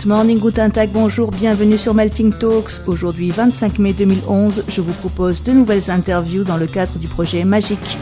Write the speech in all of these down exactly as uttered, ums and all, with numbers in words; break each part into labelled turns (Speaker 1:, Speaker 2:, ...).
Speaker 1: Good morning, guten Tag, bonjour, bienvenue sur Melting Talks. Aujourd'hui, vingt-cinq mai deux mille onze, je vous propose de nouvelles interviews dans le cadre du projet Magique.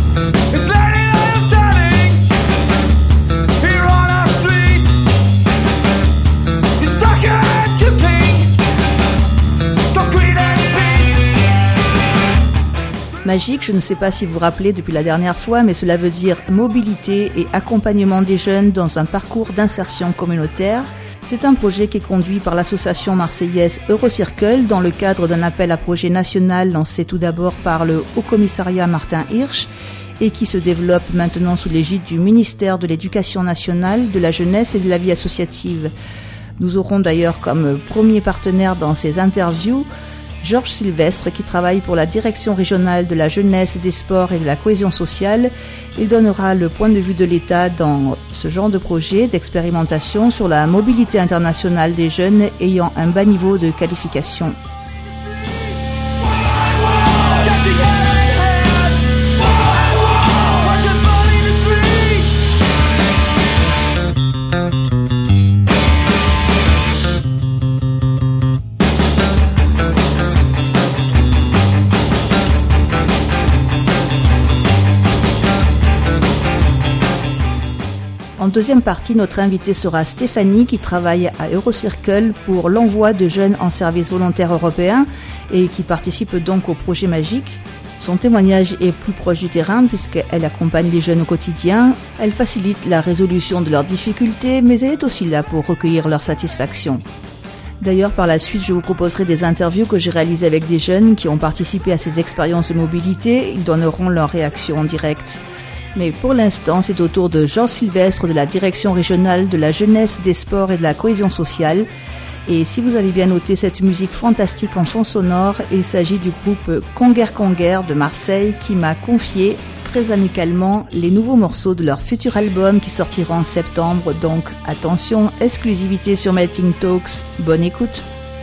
Speaker 1: Magique, je ne sais pas si vous vous rappelez depuis la dernière fois, mais cela veut dire mobilité et accompagnement des jeunes dans un parcours d'insertion communautaire. C'est un projet qui est conduit par l'association marseillaise Eurocircle dans le cadre d'un appel à projet national lancé tout d'abord par le Haut-Commissariat Martin Hirsch et qui se développe maintenant sous l'égide du ministère de l'Éducation nationale, de la jeunesse et de la vie associative. Nous aurons d'ailleurs comme premier partenaire dans ces interviews Georges Sylvestre, qui travaille pour la direction régionale de la jeunesse, des sports et de la cohésion sociale. Il donnera le point de vue de l'État dans ce genre de projet d'expérimentation sur la mobilité internationale des jeunes ayant un bas niveau de qualification. En deuxième partie, notre invitée sera Stéphanie qui travaille à Eurocircle pour l'envoi de jeunes en service volontaire européen et qui participe donc au projet Magique. Son témoignage est plus proche du terrain puisqu'elle accompagne les jeunes au quotidien, elle facilite la résolution de leurs difficultés mais elle est aussi là pour recueillir leur satisfaction. D'ailleurs, par la suite, je vous proposerai des interviews que j'ai réalisées avec des jeunes qui ont participé à ces expériences de mobilité. Ils donneront leur réaction en direct. Mais pour l'instant, c'est au tour de Jean Sylvestre de la direction régionale de la jeunesse, des sports et de la cohésion sociale. Et si vous avez bien noté cette musique fantastique en fond sonore, il s'agit du groupe Conger Conger de Marseille qui m'a confié très amicalement les nouveaux morceaux de leur futur album qui sortira en septembre. Donc attention, exclusivité sur Melting Talks. Bonne écoute.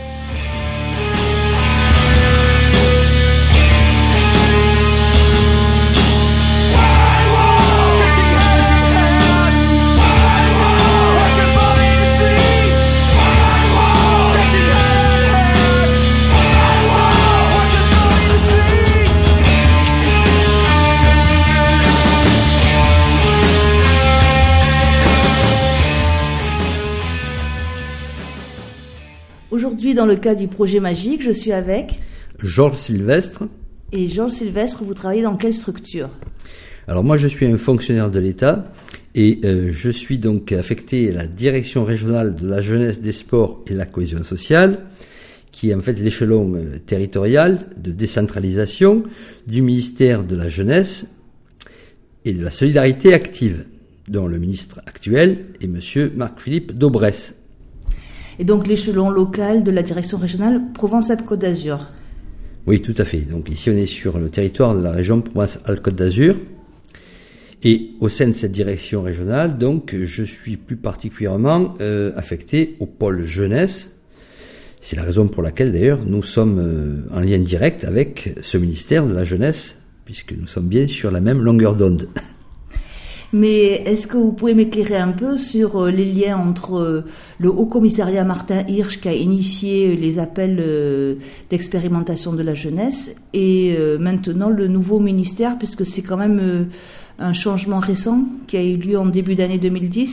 Speaker 1: Aujourd'hui, dans le cadre du projet Magique, je suis avec
Speaker 2: Georges Sylvestre.
Speaker 1: Et Georges Sylvestre, vous travaillez dans quelle structure ?
Speaker 2: Alors moi, je suis un fonctionnaire de l'État et euh, je suis donc affecté à la direction régionale de la jeunesse, des sports et de la cohésion sociale, qui est en fait l'échelon euh, territorial de décentralisation du ministère de la jeunesse et de la solidarité active, dont le ministre actuel est monsieur Marc-Philippe Daubresse.
Speaker 1: Et donc l'échelon local de la direction régionale Provence-Alpes-Côte d'Azur.
Speaker 2: Oui, tout à fait. Donc ici, on est sur le territoire de la région Provence-Alpes-Côte d'Azur. Et au sein de cette direction régionale, donc, je suis plus particulièrement euh, affecté au pôle jeunesse. C'est la raison pour laquelle, d'ailleurs, nous sommes euh, en lien direct avec ce ministère de la jeunesse, puisque nous sommes bien sur la même longueur d'onde.
Speaker 1: Mais est-ce que vous pouvez m'éclairer un peu sur les liens entre le Haut-Commissariat Martin Hirsch qui a initié les appels d'expérimentation de la jeunesse et maintenant le nouveau ministère, puisque c'est quand même un changement récent qui a eu lieu en début d'année deux mille dix ?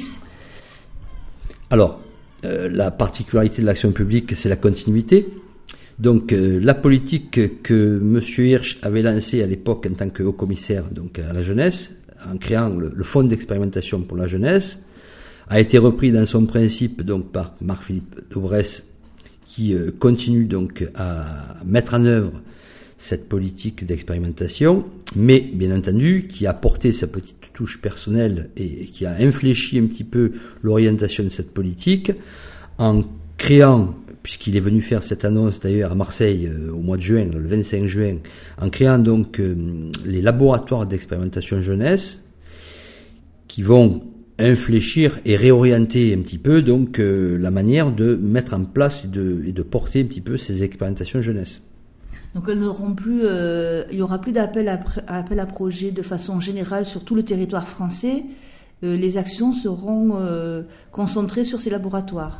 Speaker 2: Alors, euh, la particularité de l'action publique, c'est la continuité. Donc, euh, la politique que M. Hirsch avait lancée à l'époque en tant que haut-commissaire donc, à la jeunesse, en créant le, le fonds d'expérimentation pour la jeunesse, a été repris dans son principe donc par Marc-Philippe Daubresse, qui euh, continue donc à mettre en œuvre cette politique d'expérimentation, mais bien entendu qui a apporté sa petite touche personnelle et, et qui a infléchi un petit peu l'orientation de cette politique en créant, puisqu'il est venu faire cette annonce d'ailleurs à Marseille euh, au mois de juin, le vingt-cinq juin, en créant donc euh, les laboratoires d'expérimentation jeunesse qui vont infléchir et réorienter un petit peu donc euh, la manière de mettre en place et de, et de porter un petit peu ces expérimentations jeunesse.
Speaker 1: Donc elles n'auront plus, euh, il y aura plus d'appel à, à appel à projet de façon générale sur tout le territoire français. Euh, les actions seront euh, concentrées sur ces laboratoires.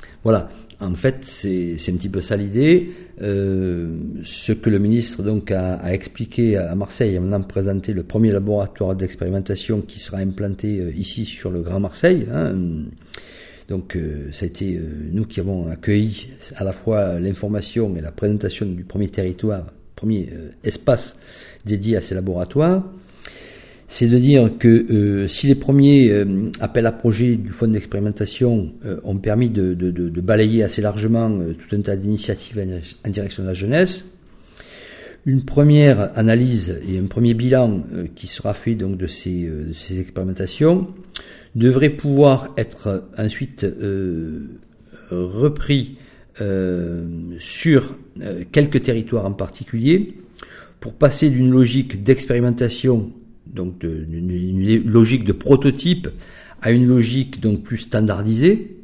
Speaker 2: Voilà. En fait, c'est, c'est un petit peu ça l'idée. Euh, ce que le ministre donc a, a expliqué à Marseille, a maintenant présenté le premier laboratoire d'expérimentation qui sera implanté euh, ici sur le Grand Marseille. Hein. Donc, euh, ça a été euh, nous qui avons accueilli à la fois l'information et la présentation du premier territoire, premier euh, espace dédié à ces laboratoires. C'est de dire que euh, si les premiers euh, appels à projets du fonds d'expérimentation euh, ont permis de, de, de, de balayer assez largement euh, tout un tas d'initiatives en direction de la jeunesse, une première analyse et un premier bilan euh, qui sera fait donc de ces, euh, de ces expérimentations devrait pouvoir être ensuite euh, repris euh, sur euh, quelques territoires en particulier pour passer d'une logique d'expérimentation, donc de, une, une logique de prototype à une logique donc plus standardisée.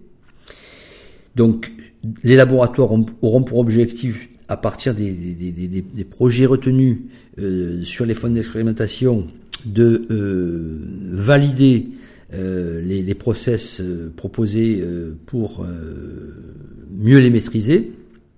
Speaker 2: Donc les laboratoires ont, auront pour objectif, à partir des, des, des, des, des projets retenus euh, sur les fonds d'expérimentation, de euh, valider euh, les, les process euh, proposés euh, pour euh, mieux les maîtriser.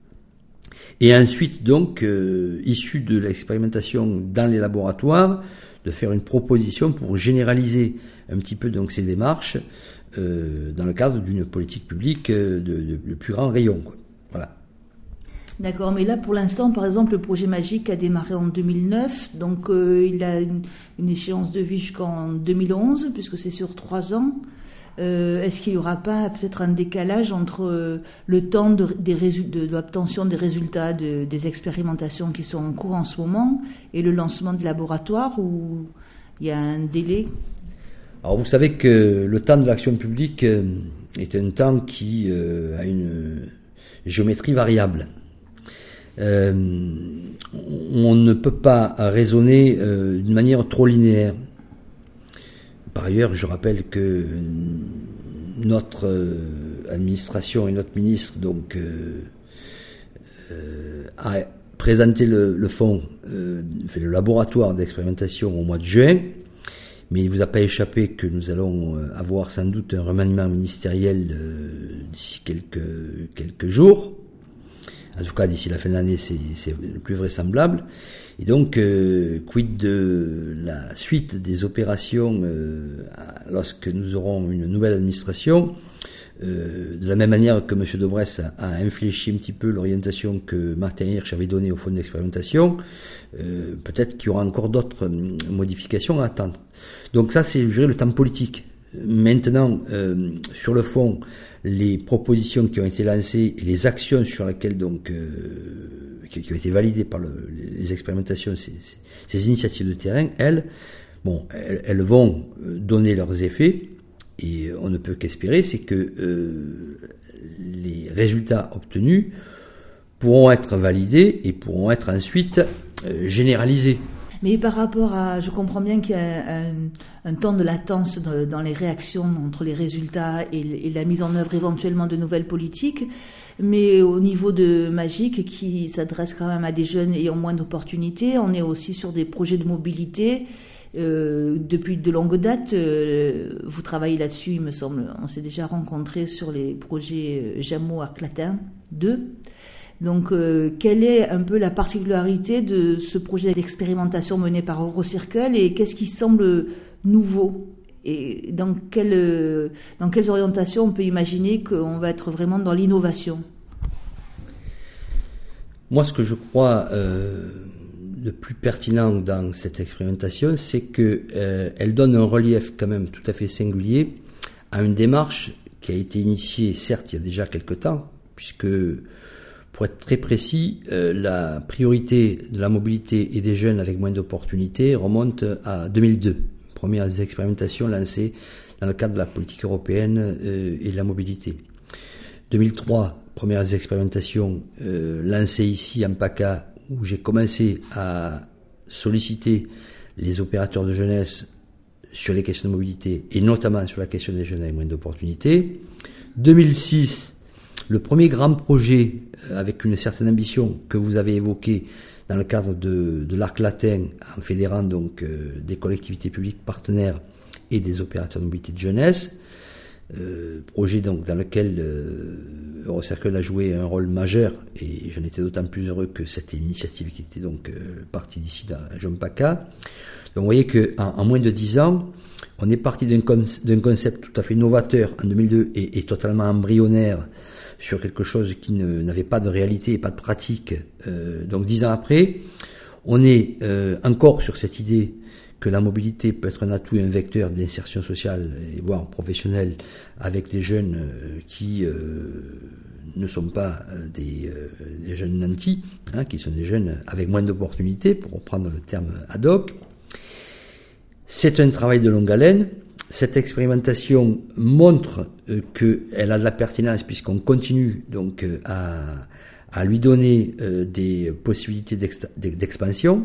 Speaker 2: Et ensuite, donc, euh, issu de l'expérimentation dans les laboratoires, de faire une proposition pour généraliser un petit peu donc ces démarches euh, dans le cadre d'une politique publique de, de, de plus grand rayon, quoi. Voilà.
Speaker 1: D'accord, mais là pour l'instant, par exemple, le projet Magique a démarré en deux mille neuf, donc euh, il a une, une échéance de vie jusqu'en deux mille onze, puisque c'est sur trois ans. Euh, est-ce qu'il n'y aura pas peut-être un décalage entre euh, le temps de, des résu- de, de l'obtention des résultats de, des expérimentations qui sont en cours en ce moment et le lancement de laboratoire, où il y a un délai?
Speaker 2: Alors vous savez que le temps de l'action publique euh, est un temps qui euh, a une géométrie variable. Euh, on ne peut pas raisonner euh, d'une manière trop linéaire. Par ailleurs, je rappelle que notre euh, administration et notre ministre donc euh, euh, a présenté le, le fonds, euh, fait le laboratoire d'expérimentation au mois de juin, mais il ne vous a pas échappé que nous allons avoir sans doute un remaniement ministériel euh, d'ici quelques quelques jours. En tout cas, d'ici la fin de l'année, c'est, c'est le plus vraisemblable. Et donc, euh, quid de la suite des opérations euh, lorsque nous aurons une nouvelle administration, euh, de la même manière que M. Daubresse a, a infléchi un petit peu l'orientation que Martin Hirsch avait donnée au fonds d'expérimentation, euh, peut-être qu'il y aura encore d'autres euh, modifications à attendre. Donc ça, c'est, je dirais, le temps politique. Maintenant, euh, sur le fond, les propositions qui ont été lancées et les actions sur lesquelles donc euh, qui, qui ont été validées par le, les expérimentations, ces, ces initiatives de terrain, elles, bon, elles, elles vont donner leurs effets et on ne peut qu'espérer, c'est que euh, les résultats obtenus pourront être validés et pourront être ensuite euh, généralisés.
Speaker 1: Mais par rapport à, je comprends bien qu'il y a un, un temps de latence dans, dans les réactions entre les résultats et, et la mise en œuvre éventuellement de nouvelles politiques, mais au niveau de Magique, qui s'adresse quand même à des jeunes ayant moins d'opportunités, on est aussi sur des projets de mobilité euh, depuis de longues dates. Euh, vous travaillez là-dessus, il me semble. On s'est déjà rencontrés sur les projets Jameau-Arclatin deux. Donc, euh, quelle est un peu la particularité de ce projet d'expérimentation mené par Eurocircle et qu'est-ce qui semble nouveau? Et dans, quelle, dans quelles orientations on peut imaginer qu'on va être vraiment dans l'innovation?
Speaker 2: Moi, ce que je crois euh, le plus pertinent dans cette expérimentation, c'est qu'elle euh, donne un relief quand même tout à fait singulier à une démarche qui a été initiée, certes, il y a déjà quelque temps, puisque... Pour être très précis, euh, la priorité de la mobilité et des jeunes avec moins d'opportunités remonte à deux mille deux, premières expérimentations lancées dans le cadre de la politique européenne euh, et de la mobilité. deux mille trois, premières expérimentations euh, lancées ici en PACA, où j'ai commencé à solliciter les opérateurs de jeunesse sur les questions de mobilité et notamment sur la question des jeunes avec moins d'opportunités. deux mille six, le premier grand projet avec une certaine ambition que vous avez évoqué dans le cadre de, de l'Arc Latin, en fédérant donc euh, des collectivités publiques partenaires et des opérateurs de mobilité de jeunesse. euh, projet donc dans lequel euh, Eurocircle a joué un rôle majeur, et j'en étais d'autant plus heureux que cette initiative qui était donc euh, partie d'ici à Jean-Paca. Donc vous voyez qu'en en moins de dix ans, on est parti d'un, con, d'un concept tout à fait novateur en deux mille deux et, et totalement embryonnaire sur quelque chose qui ne, n'avait pas de réalité et pas de pratique. Euh, donc dix ans après, on est euh, encore sur cette idée que la mobilité peut être un atout et un vecteur d'insertion sociale et voire professionnelle avec des jeunes euh, qui euh, ne sont pas euh, des, euh, des jeunes nantis, hein, qui sont des jeunes avec moins d'opportunités, pour reprendre le terme ad hoc. C'est un travail de longue haleine. Cette expérimentation montre euh, qu'elle a de la pertinence puisqu'on continue donc euh, à, à lui donner euh, des possibilités d'expansion.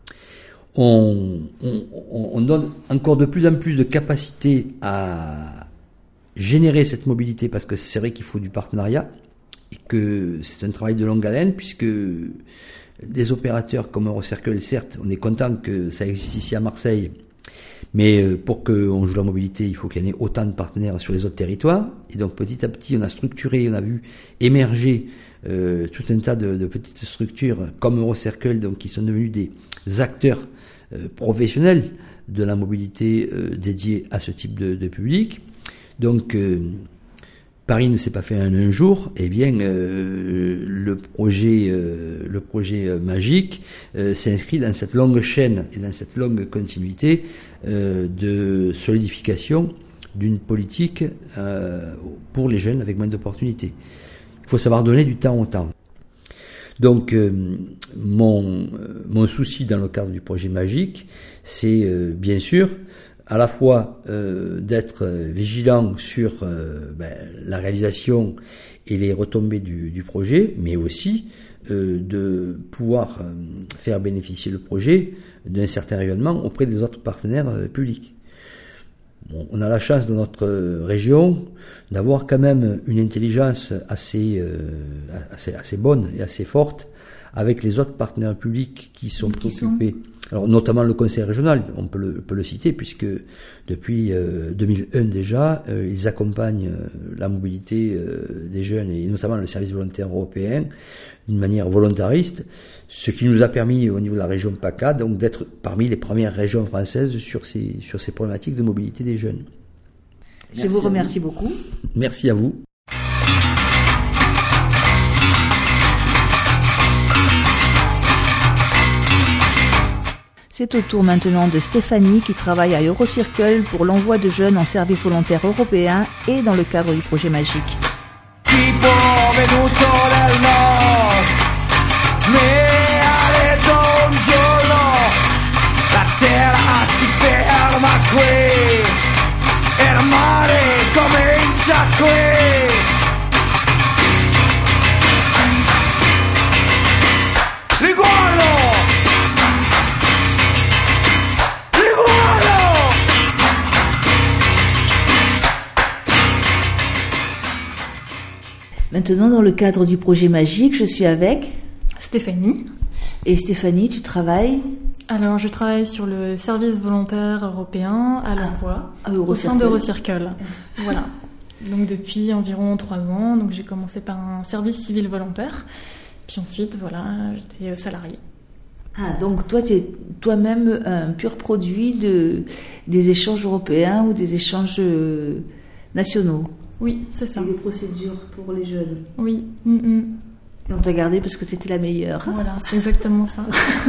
Speaker 2: On, on, on donne encore de plus en plus de capacité à générer cette mobilité parce que c'est vrai qu'il faut du partenariat et que c'est un travail de longue haleine puisque des opérateurs comme Eurocircle, certes, on est content que ça existe ici à Marseille, mais pour qu'on joue la mobilité, il faut qu'il y en ait autant de partenaires sur les autres territoires. Et donc petit à petit, on a structuré, on a vu émerger euh, tout un tas de, de petites structures comme Eurocircle, donc qui sont devenus des acteurs euh, professionnels de la mobilité euh, dédiés à ce type de, de public. Donc euh, Paris ne s'est pas fait en un jour. Eh bien, euh, le projet, euh, le projet euh, magique euh, s'inscrit dans cette longue chaîne et dans cette longue continuité euh, de solidification d'une politique euh, pour les jeunes avec moins d'opportunités. Il faut savoir donner du temps au temps. Donc, euh, mon, euh, mon souci dans le cadre du projet magique, c'est euh, bien sûr à la fois euh, d'être euh, vigilant sur euh, ben, la réalisation et les retombées du, du projet, mais aussi euh, de pouvoir euh, faire bénéficier le projet d'un certain rayonnement auprès des autres partenaires euh, publics. Bon, on a la chance dans notre région d'avoir quand même une intelligence assez, euh, assez, assez bonne et assez forte avec les autres partenaires publics qui sont qui occupés. Sont Alors notamment le conseil régional, on peut le, peut le citer puisque depuis euh, deux mille un déjà, euh, ils accompagnent euh, la mobilité euh, des jeunes et notamment le service volontaire européen d'une manière volontariste, ce qui nous a permis au niveau de la région PACA donc d'être parmi les premières régions françaises sur ces sur ces problématiques de mobilité des jeunes.
Speaker 1: Je Merci vous remercie vous. beaucoup.
Speaker 2: Merci à vous.
Speaker 1: C'est au tour maintenant de Stéphanie qui travaille à Eurocircle pour l'envoi de jeunes en service volontaire européen et dans le cadre du projet magique.
Speaker 3: Tipo venuto dal nord, mi ha detto un giorno, la terra si ferma qui, e il mare comincia qui. L'iguano!
Speaker 1: Maintenant, dans le cadre du projet magique, je suis avec
Speaker 4: Stéphanie.
Speaker 1: Et Stéphanie, tu travailles?
Speaker 4: Alors, je travaille sur le service volontaire européen à l'emploi
Speaker 1: ah,
Speaker 4: au sein d'Eurocircle. Voilà. Donc, depuis environ trois ans, donc j'ai commencé par un service civil volontaire. Puis ensuite, voilà, j'étais salariée.
Speaker 1: Ah, donc toi, tu es toi-même un pur produit de, des échanges européens ou des échanges nationaux?
Speaker 4: Oui, c'est ça.
Speaker 1: Et des procédures pour les jeunes.
Speaker 4: Oui. Mm-hmm.
Speaker 1: Et on t'a gardé parce que tu étais la meilleure.
Speaker 4: Voilà, c'est exactement ça.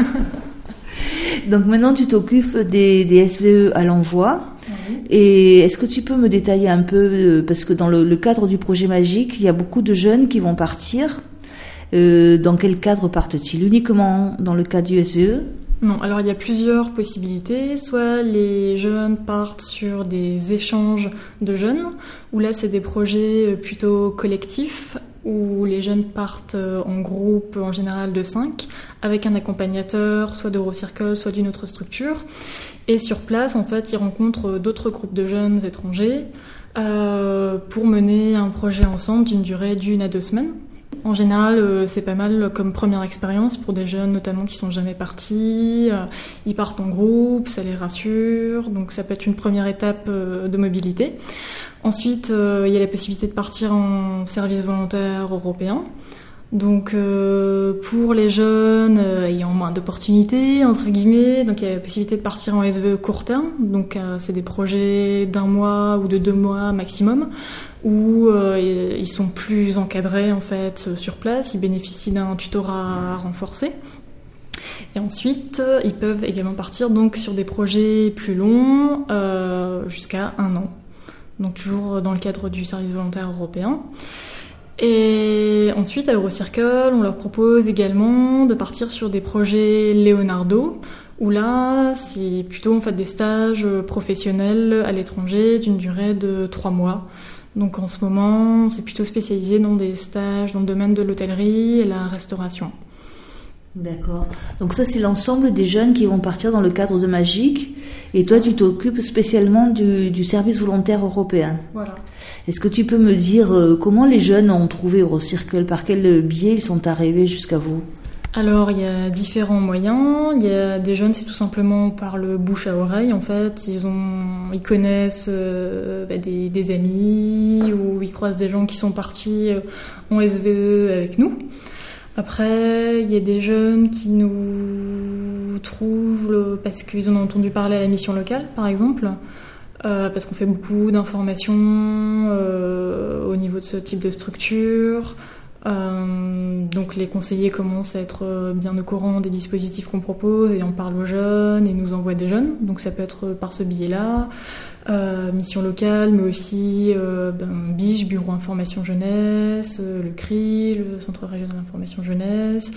Speaker 1: Donc maintenant, tu t'occupes des, des S V E à l'envoi.
Speaker 4: Oui.
Speaker 1: Et est-ce que tu peux me détailler un peu, parce que dans le, le cadre du projet magique, il y a beaucoup de jeunes qui vont partir. Euh, dans quel cadre partent-ils? Uniquement dans le cadre du S V E?
Speaker 4: Non, alors il y a plusieurs possibilités. Soit les jeunes partent sur des échanges de jeunes, où là c'est des projets plutôt collectifs, où les jeunes partent en groupe en général de cinq, avec un accompagnateur, soit d'Eurocircle, soit d'une autre structure. Et sur place, en fait, ils rencontrent d'autres groupes de jeunes étrangers euh, pour mener un projet ensemble d'une durée d'une à deux semaines. En général, euh, c'est pas mal comme première expérience pour des jeunes notamment qui sont jamais partis. Euh, ils partent en groupe, ça les rassure, donc ça peut être une première étape euh, de mobilité. Ensuite, euh, il y a la possibilité de partir en service volontaire européen. Donc euh, pour les jeunes euh, ayant moins d'opportunités, entre guillemets, donc il y a la possibilité de partir en S V E court terme, donc euh, c'est des projets d'un mois ou de deux mois maximum, où euh, ils sont plus encadrés en fait sur place, ils bénéficient d'un tutorat renforcé. Et ensuite, ils peuvent également partir donc sur des projets plus longs, euh, jusqu'à un an, donc toujours dans le cadre du service volontaire européen. Et ensuite, à Eurocircle, on leur propose également de partir sur des projets Leonardo, où là, c'est plutôt en fait des stages professionnels à l'étranger d'une durée de trois mois. Donc en ce moment, c'est plutôt spécialisé dans des stages dans le domaine de l'hôtellerie et la restauration.
Speaker 1: D'accord. Donc ça, c'est l'ensemble des jeunes qui vont partir dans le cadre de Magic. Et toi, tu t'occupes spécialement du, du service volontaire européen.
Speaker 4: Voilà.
Speaker 1: Est-ce que tu peux me dire euh, comment les jeunes ont trouvé Eurocircle? Par quel biais ils sont arrivés jusqu'à vous?
Speaker 4: Alors, il y a différents moyens. Il y a des jeunes, c'est tout simplement par le bouche à oreille. En fait, ils ont, ils connaissent euh, bah, des, des amis ou ils croisent des gens qui sont partis en S V E avec nous. Après, il y a des jeunes qui nous trouvent le, parce qu'ils en ont entendu parler à la mission locale, par exemple, euh, parce qu'on fait beaucoup d'informations euh, au niveau de ce type de structure. Euh, donc les conseillers commencent à être bien au courant des dispositifs qu'on propose et en parlent aux jeunes et nous envoient des jeunes. Donc ça peut être par ce biais-là. Euh, mission locale, mais aussi euh, ben, B I J, Bureau Information Jeunesse, euh, le C R I, le Centre Régional d'Information Jeunesse,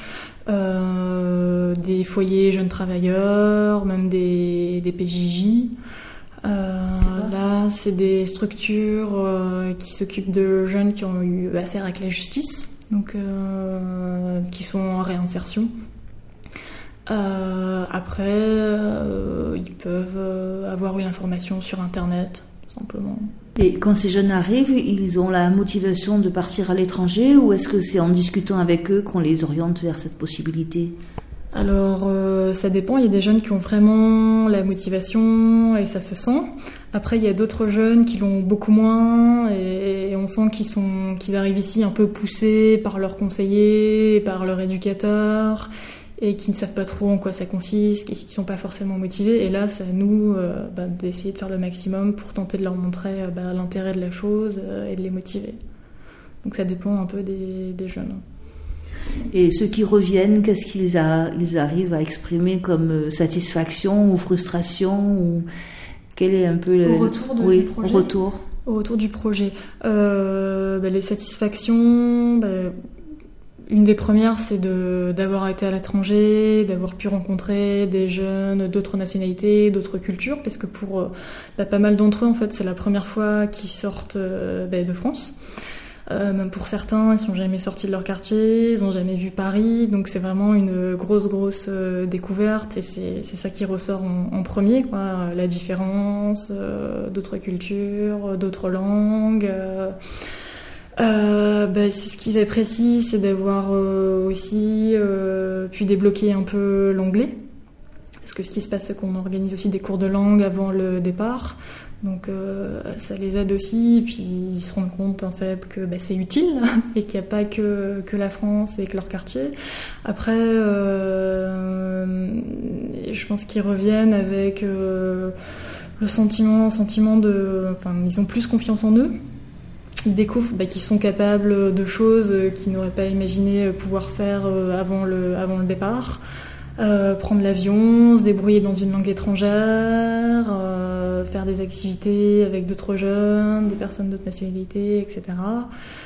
Speaker 4: euh, des foyers jeunes travailleurs, même des, des P J J. Euh, là, c'est des structures euh, qui s'occupent de jeunes qui ont eu affaire avec la justice, donc euh, qui sont en réinsertion. Euh, après, euh, ils peuvent euh, avoir une information sur Internet, tout simplement.
Speaker 1: Et quand ces jeunes arrivent, ils ont la motivation de partir à l'étranger ou est-ce que c'est en discutant avec eux qu'on les oriente vers cette possibilité?
Speaker 4: Alors, euh, ça dépend. Il y a des jeunes qui ont vraiment la motivation et ça se sent. Après, il y a d'autres jeunes qui l'ont beaucoup moins et, et on sent qu'ils sont, qu'ils arrivent ici un peu poussés par leurs conseillers, par leur éducateur, et qui ne savent pas trop en quoi ça consiste, et qui ne sont pas forcément motivés. Et là, c'est à nous euh, bah, d'essayer de faire le maximum pour tenter de leur montrer euh, bah, l'intérêt de la chose euh, et de les motiver. Donc ça dépend un peu des, des jeunes.
Speaker 1: Et ceux qui reviennent, qu'est-ce qu'ils a, ils arrivent à exprimer comme satisfaction ou frustration ou quel est un peu le...
Speaker 4: Au retour de,
Speaker 1: oui,
Speaker 4: du projet.
Speaker 1: Au retour.
Speaker 4: Au retour du projet. Euh, bah, les satisfactions... Bah, une des premières, c'est de, d'avoir été à l'étranger, d'avoir pu rencontrer des jeunes d'autres nationalités, d'autres cultures, parce que pour bah, pas mal d'entre eux, en fait, c'est la première fois qu'ils sortent euh, bah, de France. Euh, même pour certains, ils sont jamais sortis de leur quartier, ils ont jamais vu Paris, donc c'est vraiment une grosse, grosse euh, découverte, et c'est, c'est ça qui ressort en, en premier, quoi, la différence, euh, d'autres cultures, d'autres langues... Euh, Euh, bah, c'est ce qu'ils apprécient, c'est d'avoir euh, aussi euh, pu débloquer un peu l'anglais. Parce que ce qui se passe, c'est qu'on organise aussi des cours de langue avant le départ. Donc euh, ça les aide aussi, et puis ils se rendent compte en fait que bah, c'est utile et qu'il n'y a pas que, que la France et que leur quartier. Après, euh, je pense qu'ils reviennent avec euh, le sentiment, un sentiment de... Enfin, ils ont plus confiance en eux. Ils découvrent bah, qu'ils sont capables de choses qu'ils n'auraient pas imaginé pouvoir faire avant le, avant le départ. Euh, prendre l'avion, se débrouiller dans une langue étrangère, euh, faire des activités avec d'autres jeunes, des personnes d'autres nationalités, et cetera.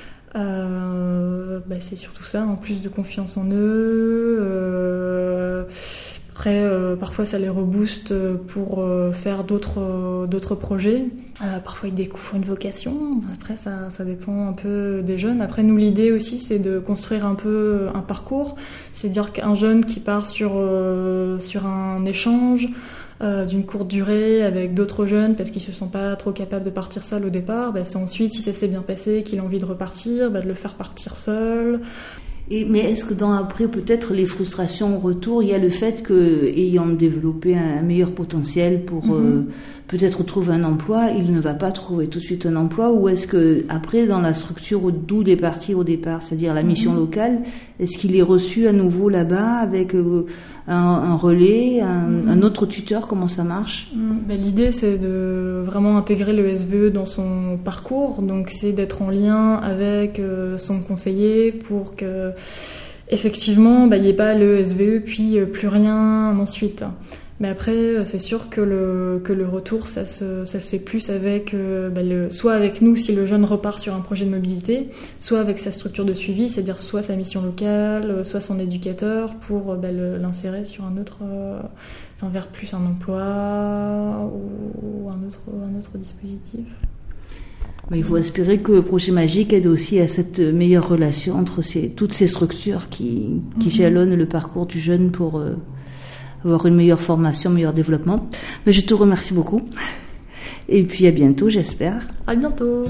Speaker 4: Euh, bah, c'est surtout ça, en plus de confiance en eux. Euh, Après, euh, parfois, ça les rebooste pour euh, faire d'autres, euh, d'autres projets. Euh, parfois, ils découvrent une vocation. Après, ça, ça dépend un peu des jeunes. Après, nous, l'idée aussi, c'est de construire un peu un parcours. C'est dire qu'un jeune qui part sur, euh, sur un échange euh, d'une courte durée avec d'autres jeunes parce qu'ils se sentent pas trop capables de partir seul au départ, bah, c'est ensuite, si ça s'est bien passé, qu'il a envie de repartir, bah, de le faire partir seul.
Speaker 1: Et, mais est-ce que dans après peut-être les frustrations au retour, il y a le fait que ayant développé un meilleur potentiel pour mm-hmm. euh, peut-être trouver un emploi, il ne va pas trouver tout de suite un emploi, ou est-ce que après dans la structure d'où il est parti au départ, c'est-à-dire la mission mm-hmm. locale, est-ce qu'il est reçu à nouveau là-bas avec euh, un, un relais, un, mm-hmm. un autre tuteur, comment ça marche?
Speaker 4: mm, ben, L'idée c'est de vraiment intégrer le S V E dans son parcours, donc c'est d'être en lien avec euh, son conseiller pour que effectivement, bah, il n'y ait pas le S V E puis euh, plus rien ensuite. Mais après, c'est sûr que le, que le retour, ça se, ça se fait plus avec, euh, bah, le, soit avec nous si le jeune repart sur un projet de mobilité, soit avec sa structure de suivi, c'est-à-dire soit sa mission locale, soit son éducateur pour bah, le, l'insérer sur un autre, euh, enfin vers plus un emploi ou un autre, un autre dispositif.
Speaker 1: Il faut espérer que Projet Magique aide aussi à cette meilleure relation entre ces, toutes ces structures qui, qui mm-hmm. jalonnent le parcours du jeune pour euh, avoir une meilleure formation, un meilleur développement. Mais je te remercie beaucoup. Et puis à bientôt, j'espère.
Speaker 4: À bientôt.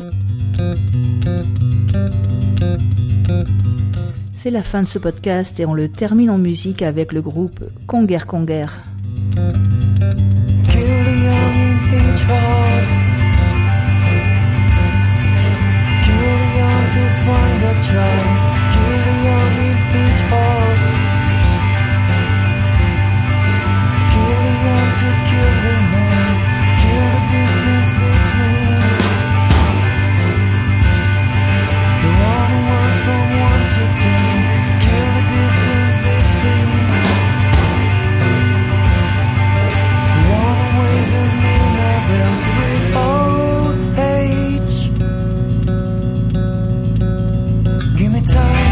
Speaker 1: C'est la fin de ce podcast et on le termine en musique avec le groupe Conger Conger.
Speaker 3: To find a child, kill the young in each heart. Kill the young to kill the man, kill the distance between. The one who was from one to ten, kill the distance between. The one who waved a midnight bell to breathe old age. Give me time.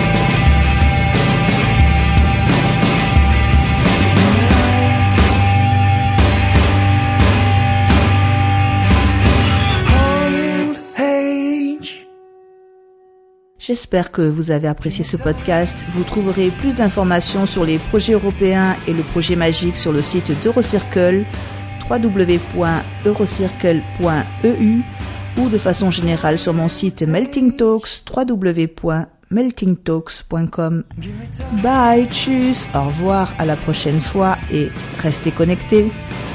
Speaker 3: Old age.
Speaker 1: J'espère que vous avez apprécié ce podcast. Vous trouverez plus d'informations sur les projets européens et le projet magique sur le site d'Eurocircle, w w w point eurocircle point e u, ou de façon générale sur mon site Melting Talks, w w w point melting talks point com. Bye, tchuss, au revoir, à la prochaine fois et restez connectés.